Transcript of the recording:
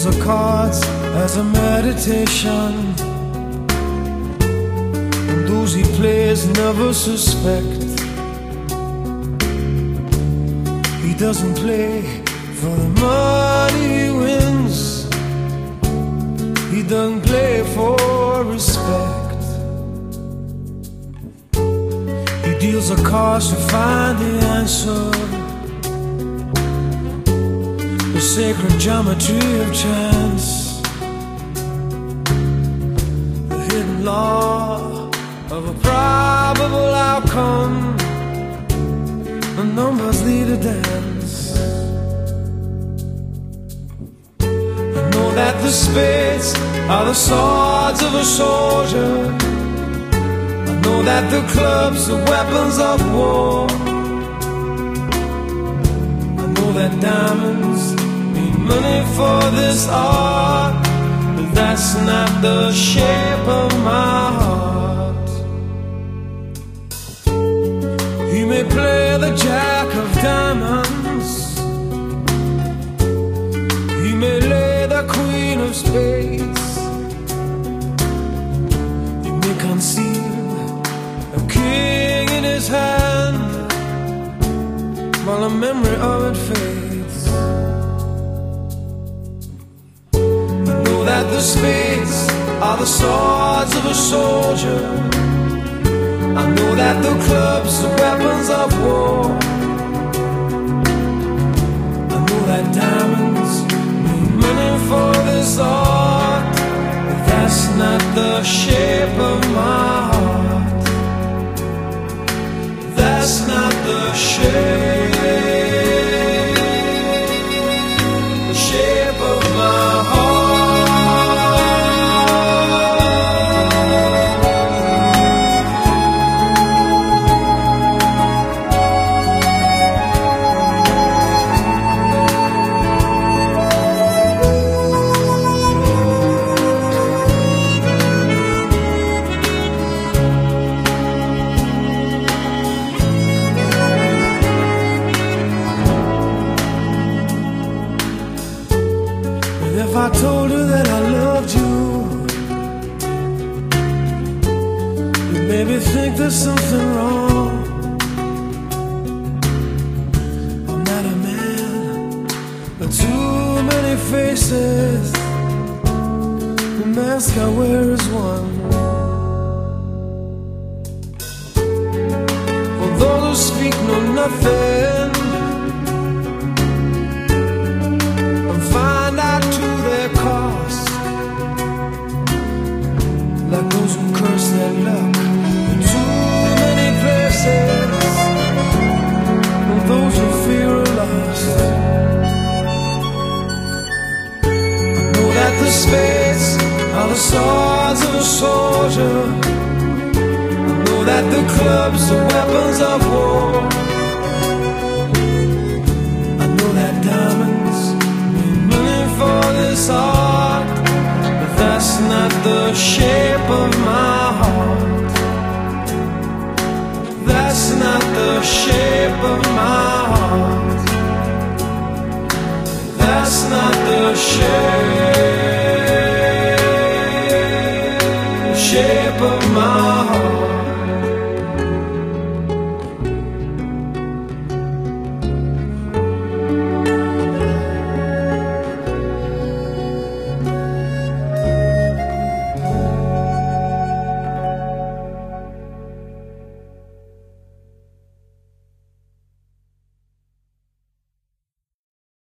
deals the cards as a meditation, and those he plays never suspect. He doesn't play for the money he wins, he doesn't play for respect. He deals the cards to find the answer, the sacred geometry of chance, the hidden law of a probable outcome. The numbers lead a dance. I know that the spades are the swords of a soldier, I know that the clubs are weapons of war, I know that diamonds need money for this art, but that's not the shape of my heart. He may play the jack of diamonds, he may lay the queen of spades, he may conceal a king in his hand while the memory of it fades. I know that the spades are the swords of a soldier, I know that the clubs are weapons of war, I know that diamonds need money for this art, but that's not the shape of my heart. That's not the shape of my heart. If I told her that I loved you, you'd maybe think there's something wrong. I'm not a man, but too many faces, the mask I wear is one. For those who speak know nothing and find out to their cost, like those who curse their luck in too many places, and those who fear are lost. I know that the spades are the swords of a soldier, I know that the clubs are weapons of war, I know that diamonds need money for this art, but that's not the shape of my heart.